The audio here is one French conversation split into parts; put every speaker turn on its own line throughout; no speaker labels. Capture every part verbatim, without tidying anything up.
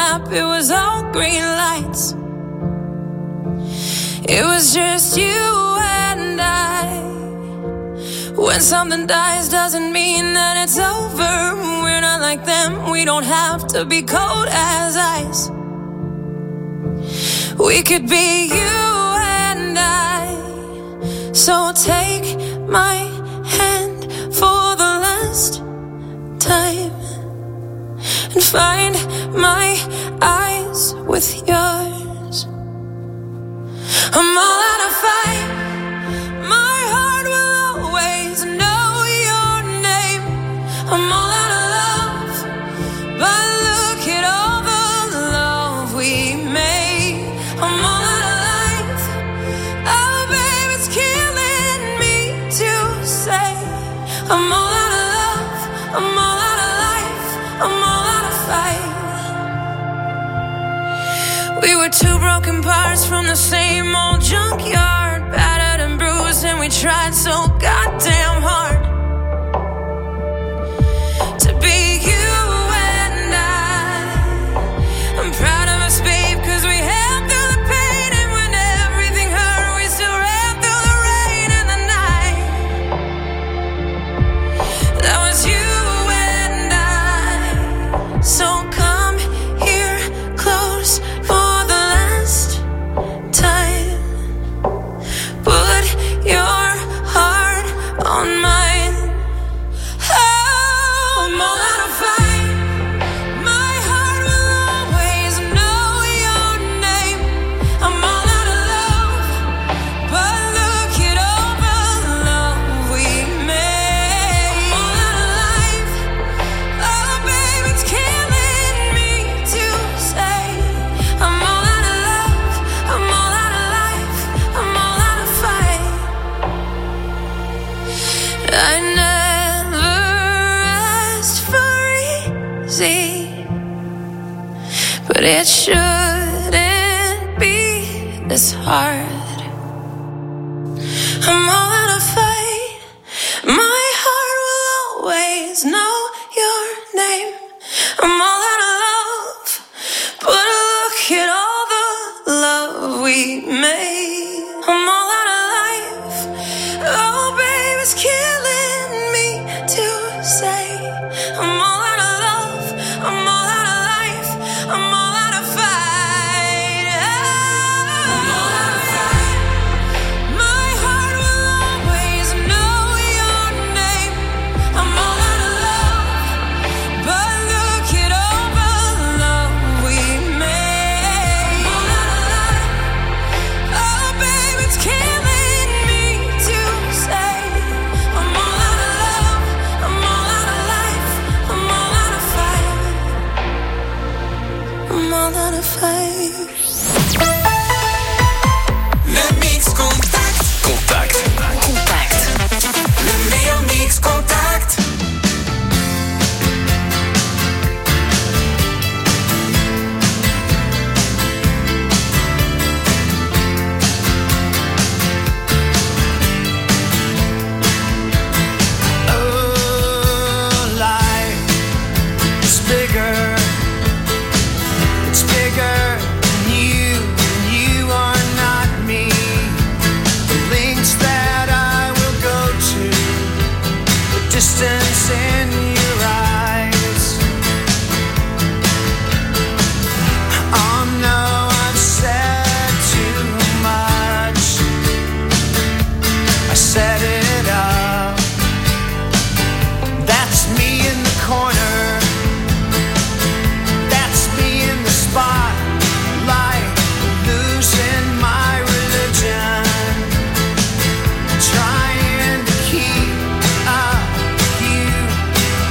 map, it was all green lights. It was just you and I. When something dies doesn't mean that it's over. We're not like them, we don't have to be cold as ice. We could be you and I. So take my hand for the last time and find my eyes with yours. I'm all out of fight. My heart will always know your name. I'm all out of love, but look at all the love we made. I'm all out of life. Oh, babe, it's killing me to say. I'm all out of love. I'm all out of life. I'm all out of fight. We were two broken parts from the same old junkyard, battered and bruised, and we tried so goddamn hard to be you and I. I'm proud of us, babe, cause we held through the pain, and when everything hurt, we still ran through the rain and the night. That was you and I. So come here close for the last time. Put your heart on mine. Oh, I'm all out of fight. My heart will always know your name. I'm all out of love, but look at all the love we made. I'm all out of life. Oh, babe, it's killing me to say. I'm all out of love. I'm all out of life. I'm all out of fight. I never asked for easy, but it shouldn't be this hard. I'm all out of fight. My heart will always know your name. I'm all out of love, but look at all the love we made. I'm all out of life. Oh, babe, it's killing me to say. I'm all out of love. I'm all out of life. I'm all out of fight. I'm all out of fight. My heart will always know your name. I'm all out of love, but look at all the love we made. I'm all out of life. Oh, babe, it's killing me to say. I'm all out of love. I'm all out of life. I'm all out of fight. I'm all out of fight.
Le Mix Contact.
Contact.
Contact.
Le meilleur Mix Contact.
Oh, life is bigger. It's bigger than you, and you are not me. The links that I will go to, the distance in your eyes. Oh no, I've said too much. I set it up. That's me in the corner. That's me in the spotlight, losing my religion, trying to keep up with you.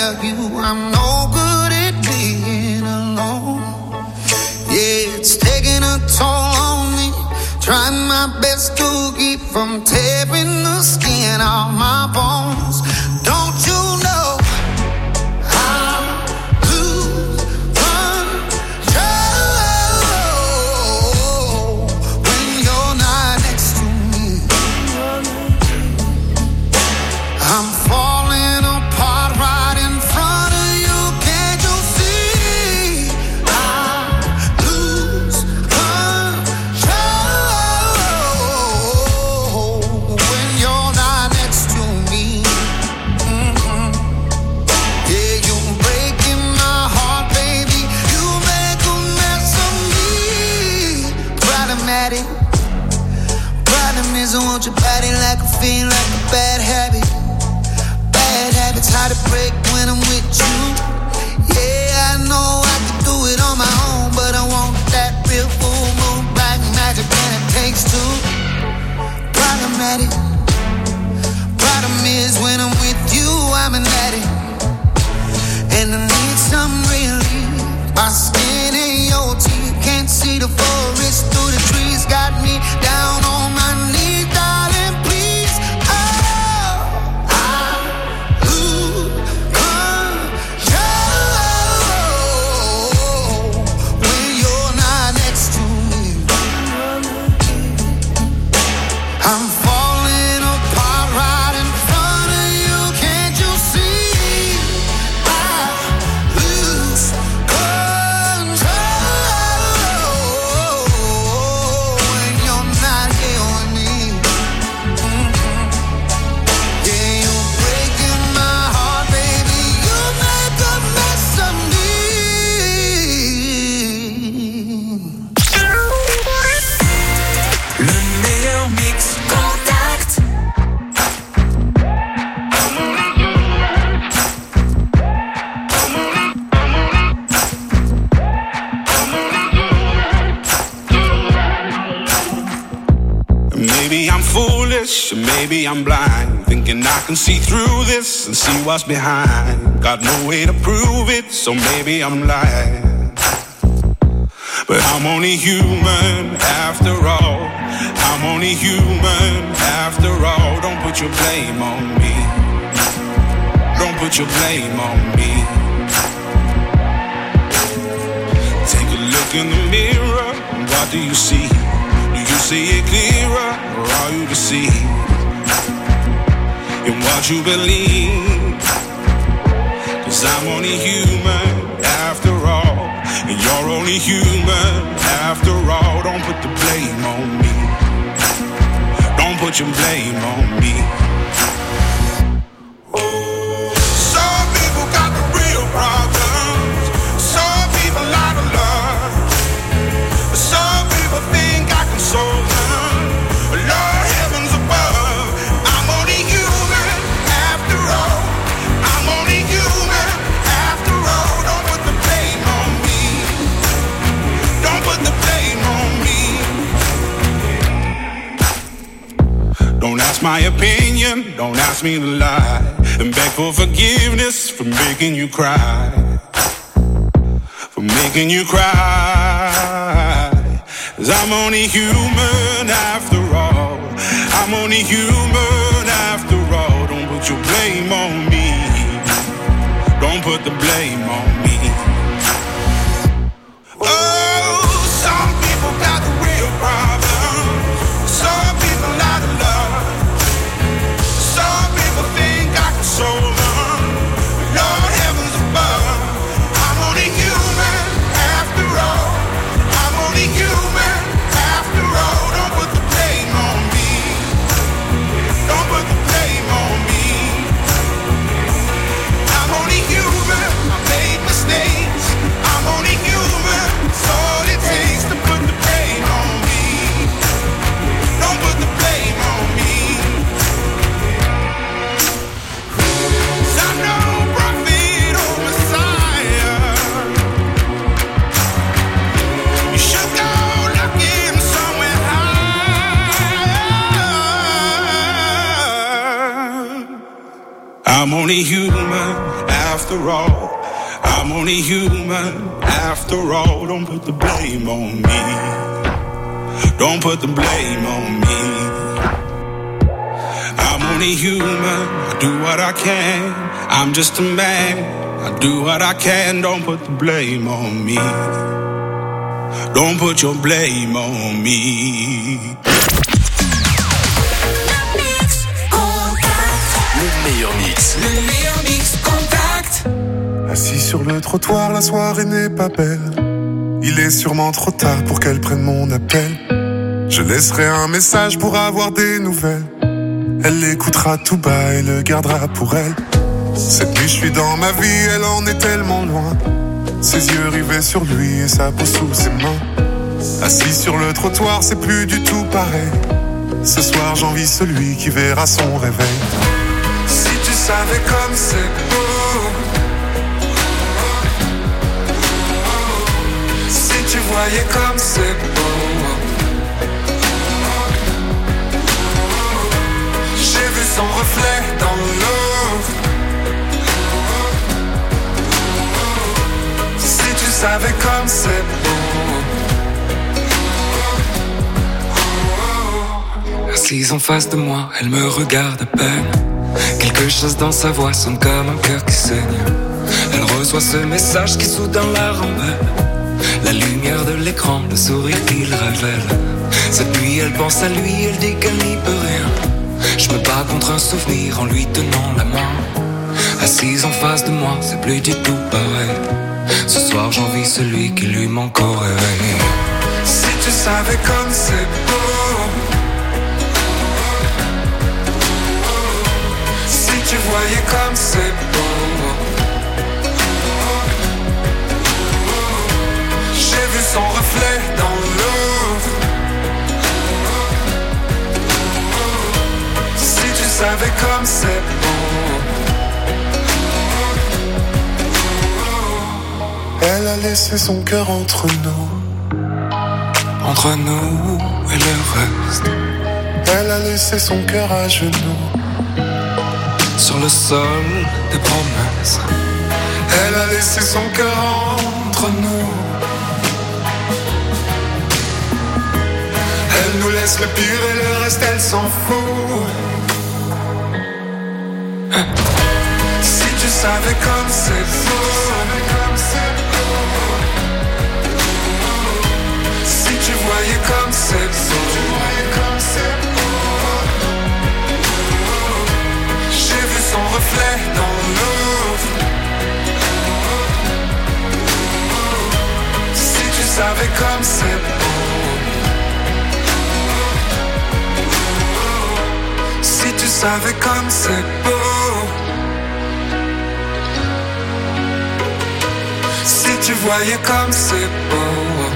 tell you I'm no good at being alone. Yeah, it's taking a toll on me. Trying my best to keep from tearing the skin off my bones. Don't you know I lose control when you're not next to me? I'm falling apart right in front of you. Can't you see? I lose control when you're not next to me. Mm-hmm. Yeah, you're breaking my heart, baby. You make a mess of me. Problematic. Problem is I want your body like a feel like a bad habit. Bad habits hard to break when I'm with you. Yeah, I know I can do it on my own, but I want that real full moon black magic and it takes two. Problematic. Problem is when I'm with you, I'm an addict, and I need some relief. My skin and your teeth can't see the forest through the trees. Got me down on my knees, darling, please. Oh, I lose control when you're not next to me. I'm falling apart right in front of you. Can't you see? I lose control when you're not here with me. Mm-hmm. Yeah, you're breaking my heart, baby. You make a mess of me.
Le meilleur mix. Contact.
Maybe I'm foolish, maybe I'm blind, thinking I can see through this and see what's behind. Got no way to prove it, so maybe I'm lying. But I'm only human after all. I'm only human after all. Don't put your blame on me. Don't put your blame on me. Take a look in the mirror, what do you see? Do you see it clearer, or are you deceived in what you believe? 'Cause I'm only human after all, and you're only human after all. Don't put the blame on me. Don't put your blame on me. Some people got the real problems. Some people out of love. Some people think I can solve them. Lord, heavens above, I'm only human after all. I'm only human after all. Don't put the blame on me. Don't put the blame on me. Don't ask my opinion, don't ask me to lie, and beg for forgiveness for making you cry. For making you cry. 'Cause I'm only human after all. I'm only human after all. Don't put your blame on me. Don't put the blame on me. Oh, some people got the real problems. Some people out of love. Some people think I can solve them. Lord, heavens above, I'm only human after all. I'm only human after all. Don't put the blame on me. Don't put the blame on me. I'm only human. I made mistakes. I'm only human after all. I'm only human after all. Don't put the blame on me. Don't put the blame on me. I'm only human. I do what I can. I'm just a man. I do what I can. Don't put the blame on me. Don't put your blame on me.
Le meilleur mix. Le meilleur mix Contact.
Assis sur le trottoir, la soirée n'est pas belle. Il est sûrement trop tard pour qu'elle prenne mon appel. Je laisserai un message pour avoir des nouvelles. Elle l'écoutera tout bas et le gardera pour elle. Cette nuit je suis dans ma vie, elle en est tellement loin. Ses yeux rivés sur lui et sa peau sous ses mains. Assis sur le trottoir, c'est plus du tout pareil. Ce soir j'envie celui qui verra son réveil. Si tu savais comme c'est beau, si tu voyais comme c'est beau. J'ai vu son reflet dans l'eau. Si tu savais comme c'est beau.
Assise en face de moi, elle me regarde à peine. Quelque chose dans sa voix sonne comme un cœur qui saigne. Elle reçoit ce message qui soudain la rembelle. La lumière de l'écran, le sourire qu'il révèle. Cette nuit elle pense à lui, elle dit qu'elle n'y peut rien. Je me bats contre un souvenir en lui tenant la main. Assise en face de moi, c'est plus du tout pareil. Ce soir j'envie celui qui lui manque au réveil.
Si tu savais comme c'est beau. Tu voyais comme c'est beau. J'ai vu son reflet dans l'eau. Si tu savais comme c'est beau. Elle a laissé son cœur entre nous.
Entre nous et le reste.
Elle a laissé son cœur à genoux.
Sur le sol des promesses.
Elle a laissé son cœur entre nous. Elle nous laisse le pire et le reste elle s'en fout. Si tu savais comme c'est beau. Si tu voyais comme c'est beau. Son reflet dans l'eau. Si tu savais comme c'est beau. Si tu savais comme c'est beau. Si tu voyais comme c'est beau.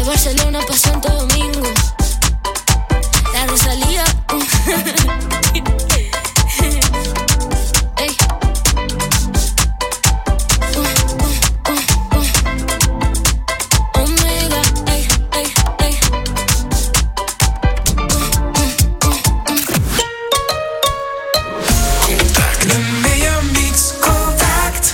Barcelona pa' Santo Domingo. La Rosalía. Ey. Uh, uh, uh, uh. Omega, ey, ey, ey. Uh, uh, uh, uh.
Contact. Le meilleur mix Contact.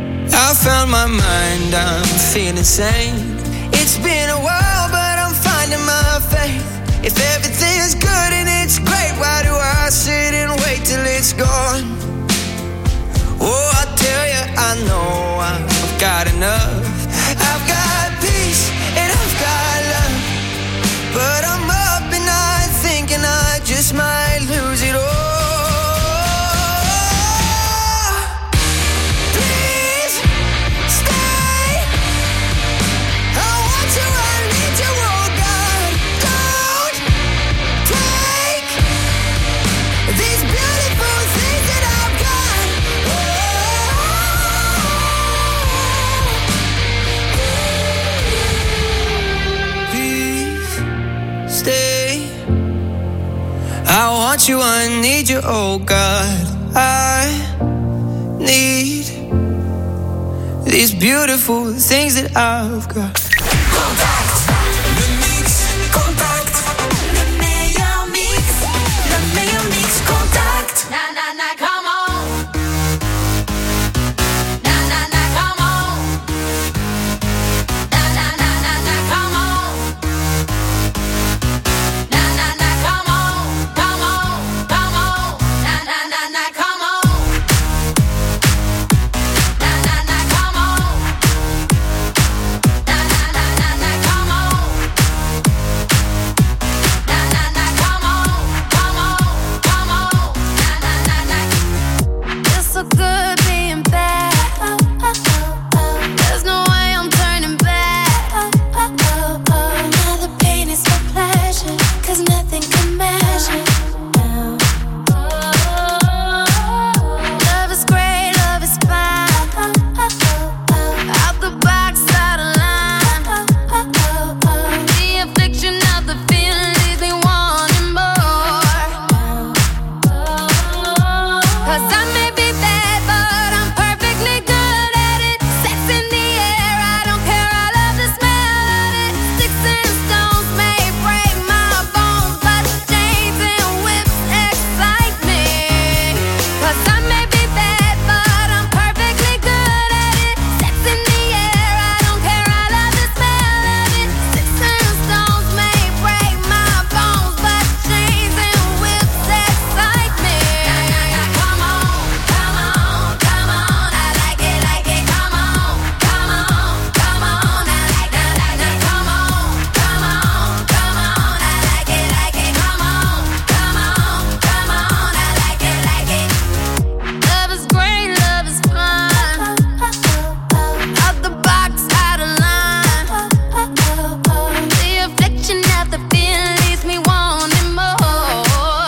found my mind, I'm feeling sane. It's been a while, but I'm finding
stay. I want you, I need you, oh God. I need these beautiful things that I've got.
Contact, le mix, contact. Le meilleur mix, le meilleur mix, contact. Na na na, come on. Na na na, come on. Na na na na na, come on. Na na na, come on, come on, come on. Na na na na, come on. Na na na, come on. Na na na na na, come on. Na na na, come on, come on, come on. Na na na na.
Feels so good being bad. There's no way I'm turning back. Now the pain is for pleasure, 'cause nothing can measure. Love is great, love is fine. Out the box, out of line. The affliction of the feeling leaves me wanting more. 'Cause I may be bad, but I'm perfectly good at it. Sex in the air, I don't care, I love the smell of it. Sticks and stones may break my bones, but chains and whips excite me. 'Cause I may be bad, but I'm perfectly good at it. Sex in the air, I don't care, I love the smell of it. Sticks and stones may break my bones, but chains and whips excite me.
Come on, come on, come on. I like it, like it. Come on, come on, come on. I like that, like that. Come on, come on, come on. I like it, like it. Come on, come on, come on. I like it, like it.
Love is great, love is fun. Out the box, out of line. The affliction of the feeling leaves me wanting more.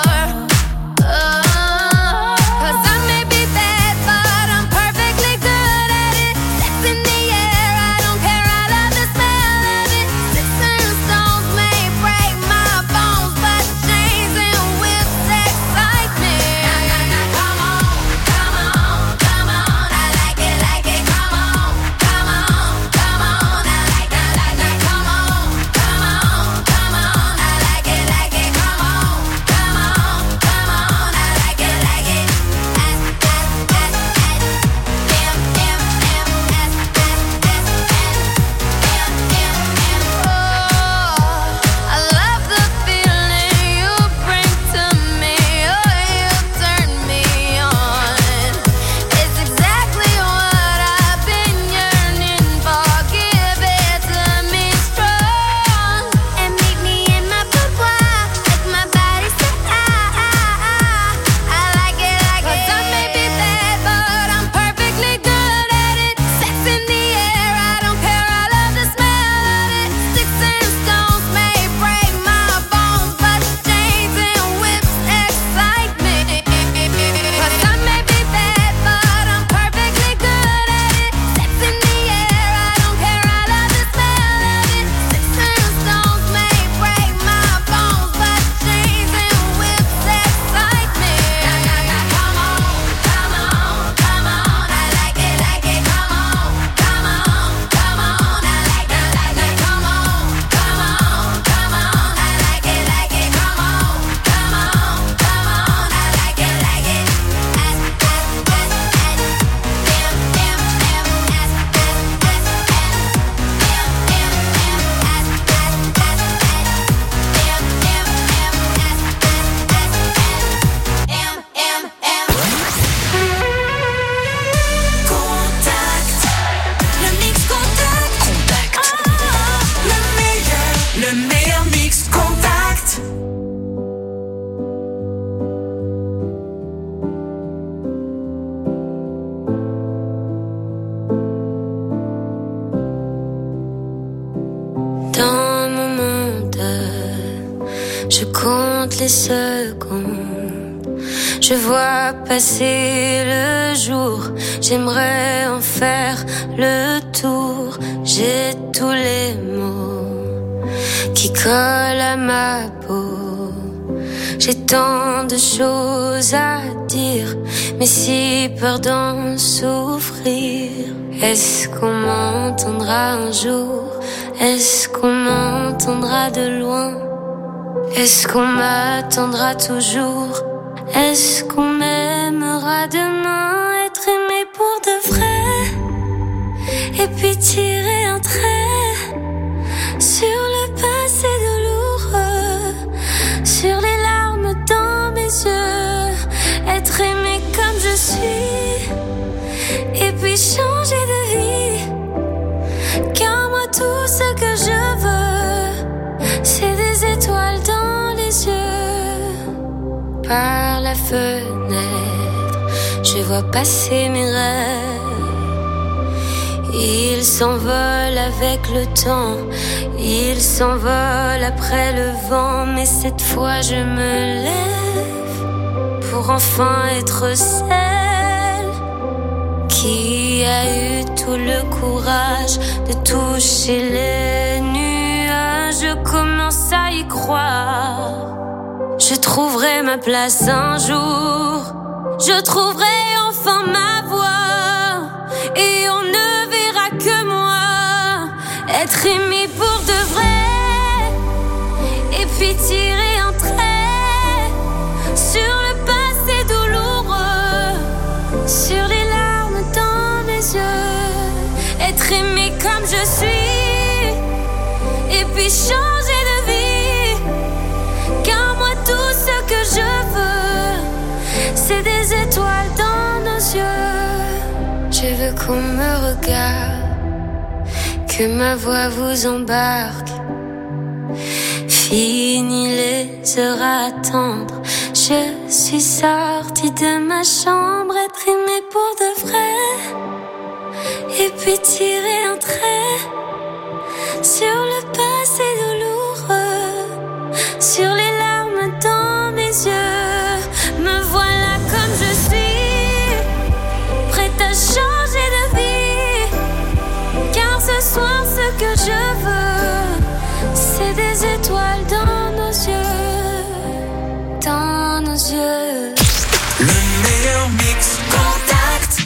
'Cause I may be bad, but I'm perfectly good at it. Sex in the air, I don't care, I love the smell of it. Sticks and stones may break my bones, but chains and whips excite me.
Come on, come on, come on. I like it, like it. Come on, come on, come on. I like that, like that. Come on, come on, come on. I like it, like it. Come on, come on, come on. I like it, like it. S S S S M M M S S S S M M M.
Oh, I love the feeling you bring to me. Oh, you turn me on. It's exactly what I've been yearning for. Give it to me strong and meet me in my boudoir. Make my body say ah ah ah. I like it, like it. 'Cause I may be bad, but I'm perfectly good at it. Sex in the air, I don't care, I love the smell of it. Sticks and stones may break my bones, but chains and whips excite me. 'Cause I may be bad, but I'm perfectly good at it. Sex in the air, I don't care, I love the smell of it. Sticks and stones may break my bones, but chains and whips excite me.
Come on, come on, come on. I like it, like it. Come on, come on, come on. I like that, like that. Come on, come on, come on. I like it, like it. Come on, come on, come on. I like it, like it. S S S S M M M S S S S M M M S S S S M M M S S S S M M M. Contact, le mix contact, contact. Oh, le meilleur, le meilleur mix contact.
Dans mon monde, je compte les secondes. Je vois passer le jour. J'aimerais en faire le tour. J'ai tous les mots qui colle à ma peau. J'ai tant de choses à dire, mais si peur d'en souffrir. Est-ce qu'on m'entendra un jour? Est-ce qu'on m'entendra de loin? Est-ce qu'on m'attendra toujours? Est-ce qu'on m'aimera demain? Être aimé pour de vrai, et puis tirer un trait sur le passé douloureux, sur les larmes dans mes yeux. Être aimé comme je suis, et puis changer de vie. Car moi tout ce que je veux, c'est des étoiles dans les yeux. Par la fenêtre, je vois passer mes rêves. Ils s'envolent avec le temps, ils s'envolent après le vent. Mais cette fois je me lève pour enfin être celle qui a eu tout le courage de toucher les nuages. Je commence à y croire. Je trouverai ma place un jour. Je trouverai enfin ma voix. Et on ne verra que moi. Être aimé pour de vrai. Et puis tirer un trait sur le passé douloureux, sur les larmes dans mes yeux. Être aimé comme je suis, et puis changer de vie. Car moi tout ce que je veux, c'est des étoiles dans nos yeux. Je veux qu'on me regarde, que ma voix vous embarque. Fini les heures à attendre, je suis sortie de ma chambre. Être aimée pour de vrai, et puis tirer un trait sur le passé douloureux, sur les larmes dans mes yeux. Me voilà comme je suis, prête à changer de vie. Car ce soir ce que je veux, c'est des étoiles dans nos yeux, dans nos yeux.
Le meilleur mix Contact.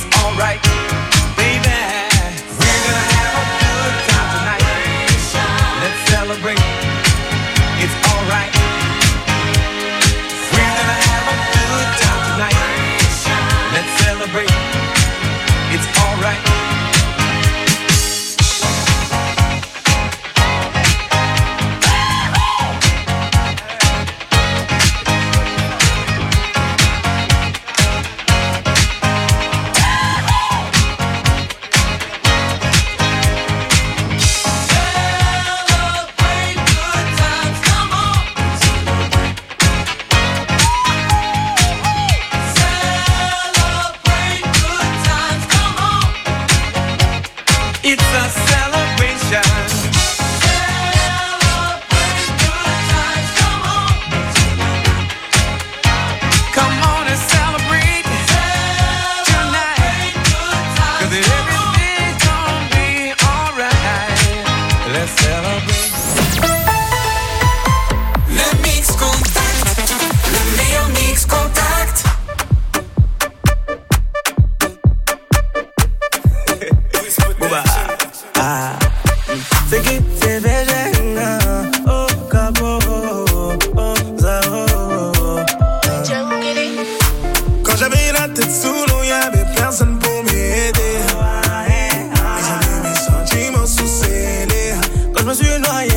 It's alright, baby. We're gonna have a good time tonight.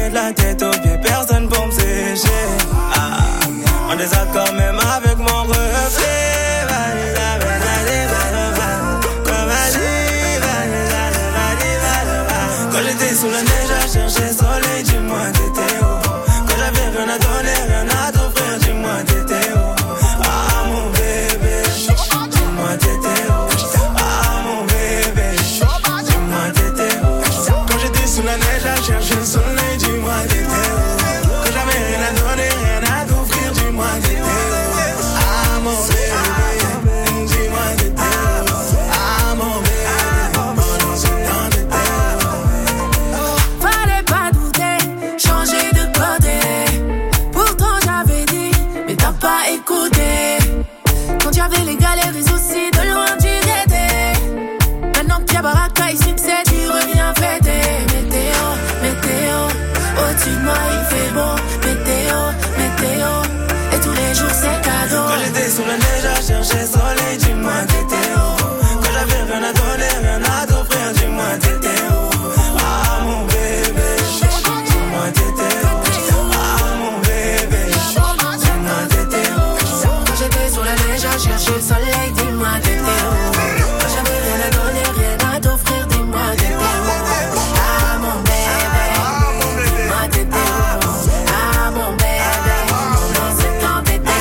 de la tête aux pieds, personne pour me sécher. Ah, en désaccord même avec mon reflet. Quand j'étais sous la neige à chercher soleil, dis-moi t'étais où? Quand j'avais rien à donner, rien à t'offrir, dis-moi t'étais où? Ah mon bébé, dis-moi t'étais où? Ah mon bébé, dis-moi t'étais où? Quand j'étais sous la neige à chercher le soleil, dis-moi t'étais où? Quand j'avais rien à donner, rien à t'offrir, dis-moi t'étais où? Ah mon bébé, dis-moi t'étais où? Ah mon bébé, pendant ce temps t'étais où?
Fallait pas douter, changer de côté. Pourtant j'avais dit, mais t'as pas écouté. Quand y'avais les galères et soucis, de loin tu guettais. Maintenant qu'il y a baraka et succès, tu reviens fêter. Météo, météo, au-dessus de moi il fait beau. Météo, météo, et tous les jours c'est cadeau.
Quand j'étais sous la neige à chercher soleil, dis-moi t'étais où? Quand j'avais rien à donner, rien à t'offrir, dis-moi t'étais où? Ah mon bébé, dis-moi t'étais où? Ah mon bébé, dis-moi t'étais où?
Quand j'étais sur la neige à chercher le soleil, dis-moi t'étais où? Quand j'avais rien à donner, rien à t'offrir, dis-moi t'étais où? Ah mon bébé, dis-moi t'étais où? Ah mon bébé, dans ce temps t'étais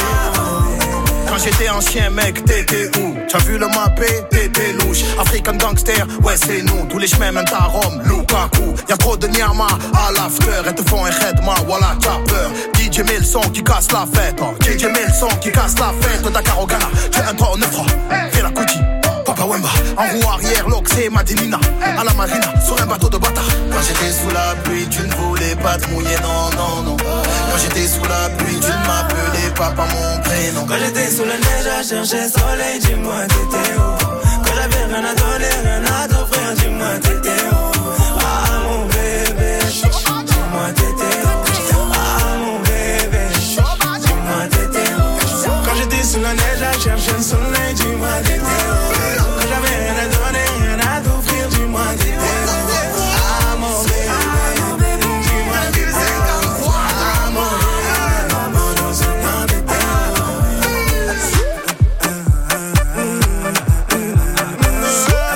où?
Quand j'étais un chien mec, t'étais où? T'as vu le mappé, t'étais louche. African gangster, ouais c'est nous. Tous les chemins mènent à Rome, Lukaku. Y'a trop de Nyama à l'after. Elles te font un redma, voilà t'as peur. D J met le son qui casse la fête. Oh. D J met le son qui casse la fête. Dakar au Ghana, tu es un trois, neuf trois. Fais la Kuti, Papa Wemba. En roue arrière, l'Oxé, Madinina. À la marina, sur un bateau de bâtard.
Quand j'étais sous la pluie, tu ne voulais pas te mouiller, non, non, non. Quand j'étais sous la pluie, tu ne m'appelais pas par mon prénom.
Quand j'étais sous la neige à chercher soleil, dis-moi t'étais où? Quand j'avais rien à donner, rien à t'offrir, dis-moi t'étais où? Ah mon bébé, dis-moi t'étais où? Ah mon bébé, dis-moi t'étais où? Quand j'étais sous la neige à chercher le soleil, dis-moi t'étais où? Quand j'avais rien à donner, rien à t'offrir, dis-moi t'étais où? Ah mon bébé, dis-moi t'étais où? Ah mon bébé, pendant ce temps t'étais où?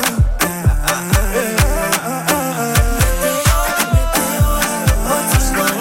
Au-dessus de moi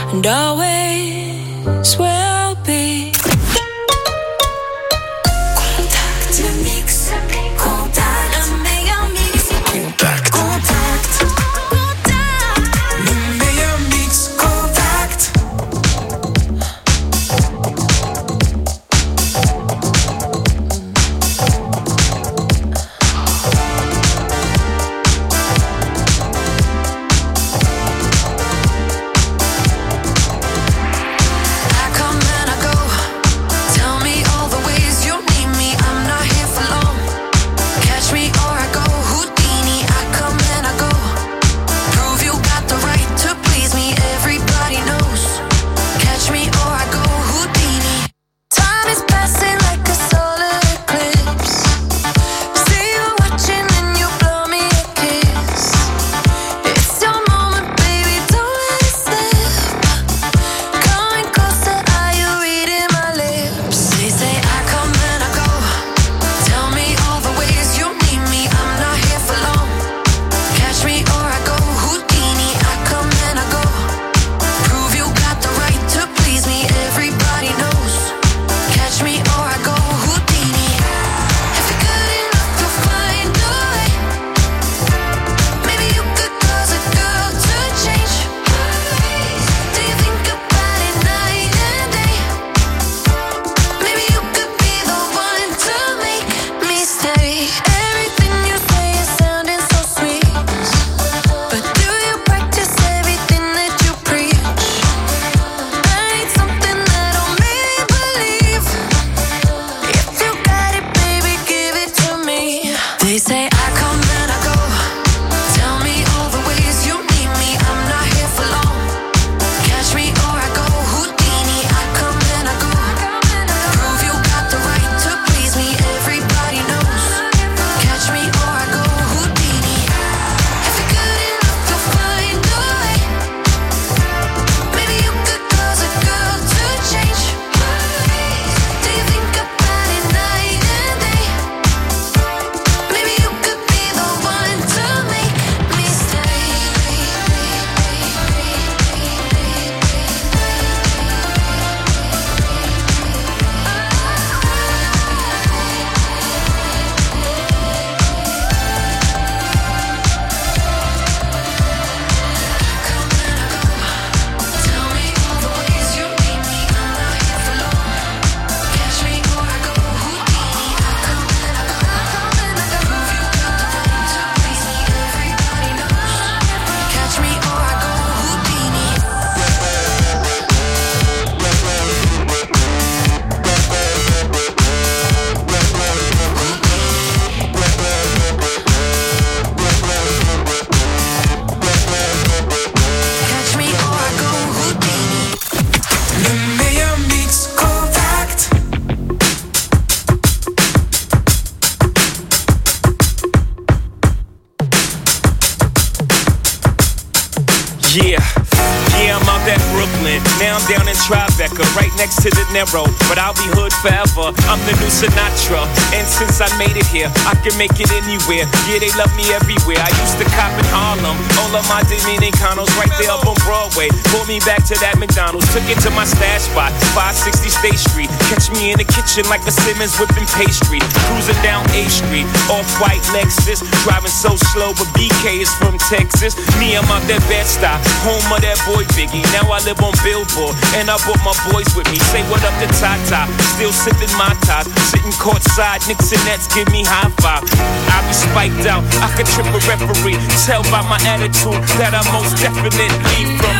and always will be. Contact, le mix, contact, le meilleur mix, contact, contact, contact, le meilleur mix, contact.
Yeah, yeah, I'm out at Brooklyn. Now I'm down in Tribeca, right next to the Narrow. But I'll be hood forever. I'm the new Sinatra. And since I made it here, I can make it anywhere. Yeah, they love me everywhere. I used to cop in Harlem. All of my Dominicanos right there up on Broadway. Pulled me back to that McDonald's. Took it to my stash spot, five sixty State Street. Catch me in the kitchen like a Simmons whipping pastry. Cruising down A Street, off-white Lexus. Driving so slow, but B K is from Texas. Me, I'm out that Bed-Stuy, home of that boy Biggie. Now I live on Billboard, and I brought my boys with me. Say what up to Tata, still sipping my ties. Sitting courtside, Knicks and Nets give me high five. I be spiked out, I could trip a referee. Tell by my attitude that I most definitely from.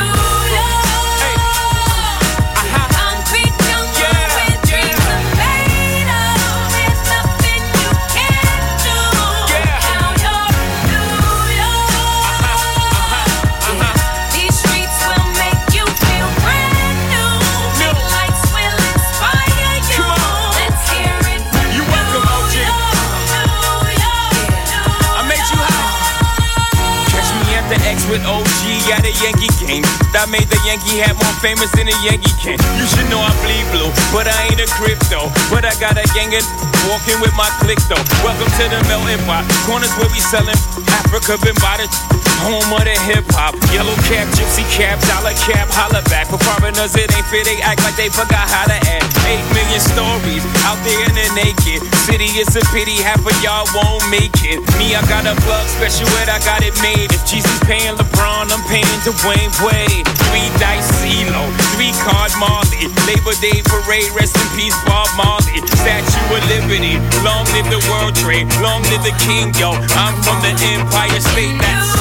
With O G at a Yankee game, that made the Yankee hat more famous than a Yankee can. You should know I bleed blue, but I ain't a crypto. But I got a gang of walking with my click though. Welcome to the melting pot, corners where we sellin' Africa been by the home of the hip hop. Yellow cap, gypsy cap, dollar cap, holla back. For foreigners, it ain't fair, they act like they forgot how to act. Eight million stories out there in the naked city. It's a pity half of y'all won't make it. Me, I got a plug special ed, I got it made. If Jesus paying LeBron, I'm paying Dwayne Wade. Three dice CeeLo, three card Marley. Labor Day parade, rest in peace Bob Marley. Statue of Liberty, long live the World Trade, long live the King, yo. I'm from the Empire State. That's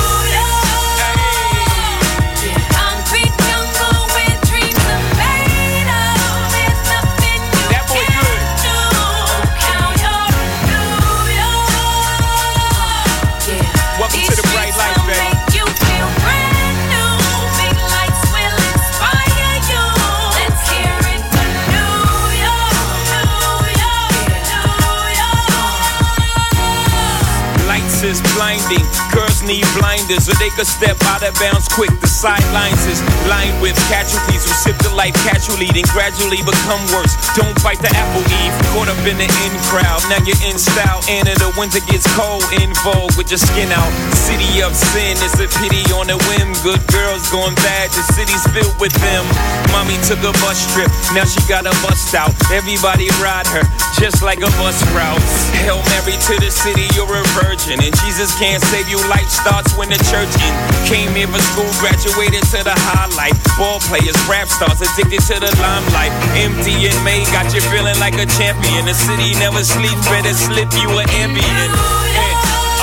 is blinding. Girls need blinders so they could step out of bounds quick. The sidelines is lined with casualties who sip the life casually, then gradually become worse. Don't bite the apple eve. Caught up in the in crowd. Now you're in style. And in the winter gets cold. In vogue with your skin out. City of sin. It's a pity on a whim. Good girls going bad. The city's filled with them. Mommy took a bus trip. Now she got a bust out. Everybody ride her just like a bus route. Hail Mary to the city. You're a virgin. And Jesus can't save you. Life starts when the church in. Came here for school, graduated to the highlight. Ball players, rap stars, addicted to the limelight. Empty in May, got you feeling like a champion. The city never sleeps, better slip you an ambient. Yeah.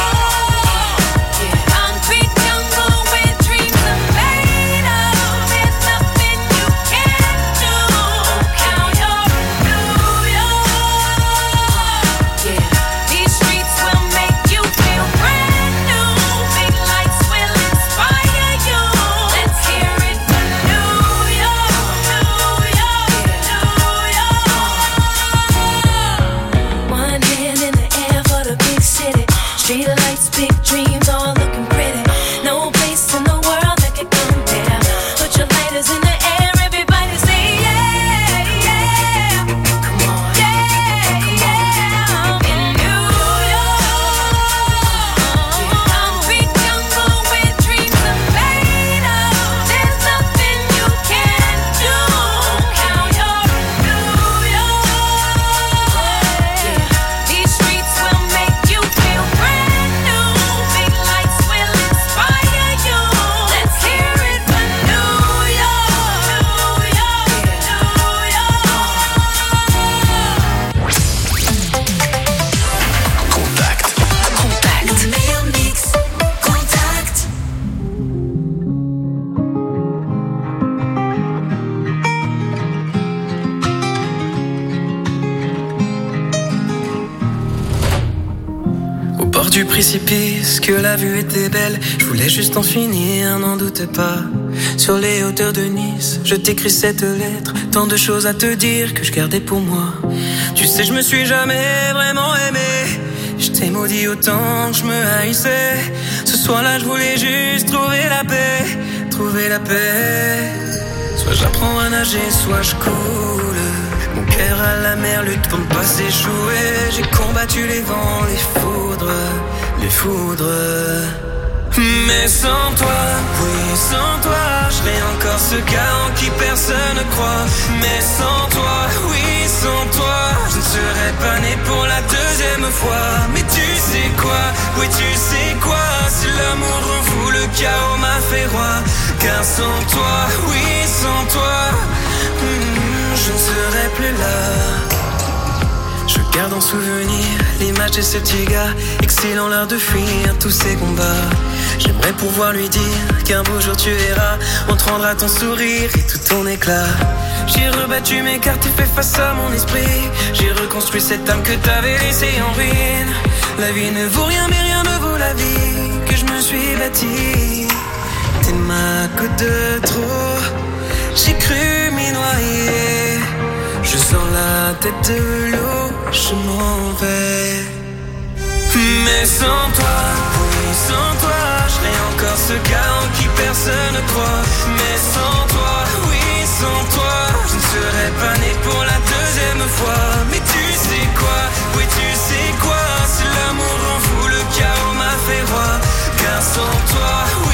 Du précipice, que la vue était belle. Je voulais juste en finir, n'en doute pas. Sur les hauteurs de Nice, je t'écris cette lettre. Tant de choses à te dire que je gardais pour moi. Tu sais, je me suis jamais vraiment aimé. Je t'ai maudit autant que je me haïssais. Ce soir-là, je voulais juste trouver la paix. Trouver la paix. Soit j'apprends à nager, soit je coule. Mon cœur à la mer lutte pour ne pas s'échouer. J'ai combattu les vents, les foudres, les foudres. Mais sans toi, oui, sans toi, je serais encore ce gars en qui personne ne croit. Mais sans toi, oui, sans toi, je ne serais pas né pour la deuxième fois. Mais tu sais quoi, oui, tu sais quoi, si l'amour rend fou, le chaos m'a fait roi. Car sans toi, oui, sans toi, hmm, je ne serais plus là. Je garde en souvenir l'image de ce petit gars, excilant l'heure de fuir tous ces combats. J'aimerais pouvoir lui dire qu'un beau jour tu verras, on te rendra ton sourire et tout ton éclat. J'ai rebattu mes cartes et fait face à mon esprit. J'ai reconstruit cette âme que t'avais laissée en ruine. La vie ne vaut rien mais rien ne vaut la vie que je me suis bâtie. T'es ma goutte de trop, j'ai cru m'y noyer. Je sors la tête de l'eau, je m'en vais. Mais sans toi, oui sans toi, je serais encore ce gars en qui personne ne croit. Mais sans toi, oui sans toi, je ne serais pas né pour la deuxième fois. Mais tu sais quoi, oui tu sais quoi, si l'amour rend fou, le chaos m'a fait roi. Car sans toi, oui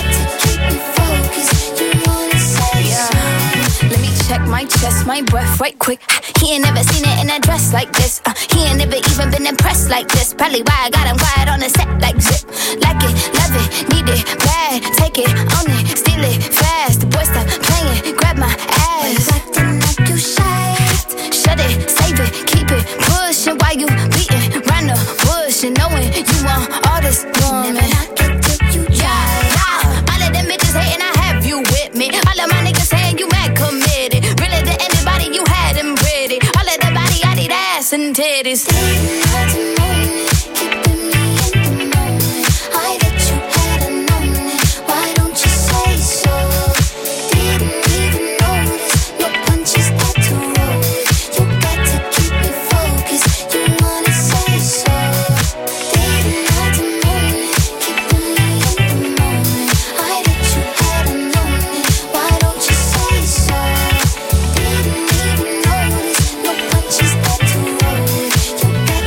Check my chest, my breath right quick. He ain't never seen it in a dress like this. Uh, he ain't never even been impressed like this. Probably why I got him quiet on the set like zip. Like it, love it, need it, bad. Take it, own it, steal it, fast. The boy stop playing, grab my ass. Acting like you shy. Shut it, save it, keep it pushing while you beating round the bush and knowing you want all this woman. Never knock it till you try. Yeah, yeah. All of them bitches hating, I have you with me. All of my niggas saying you mad committed. Really to anybody you had them pretty. All of the body, I need ass and titties. Didn't have to know me, keeping me in the moment. I bet you hadn't known it. Why don't you say so? Didn't even notice no punches had to roll. You got to keep me focused. You wanna say so? Didn't have to know me, keeping me in the moment. I bet you hadn't known it. Why don't you say so? Didn't even notice no punches had to roll. You got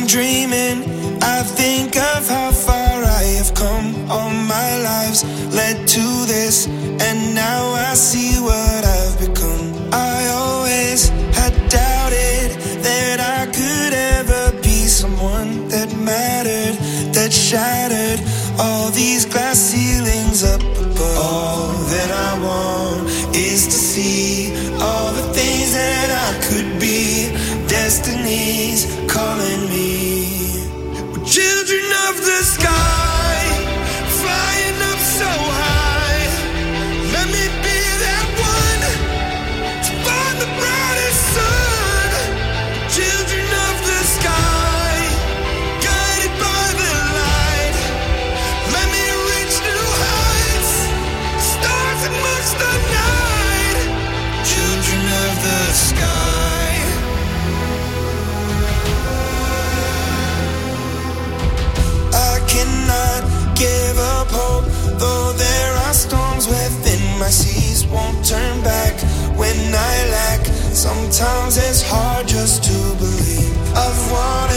dreaming, I think of how far I have come. All my lives led to this, and now I see what I've become. I always had doubted that I could ever be someone that mattered, that shattered all these glass ceilings up above. All that I want is to see all the things that I could be. Destiny's calling me. We're children of the sky, flying up so high. Let me be that one to find the brightest sun. Children of the sky, guided by the light. Let me reach new heights, stars amongst the night. Children of the sky. I cannot give up hope, though there are storms within my seas. Won't turn back when I lack. Sometimes it's hard just to believe. I've won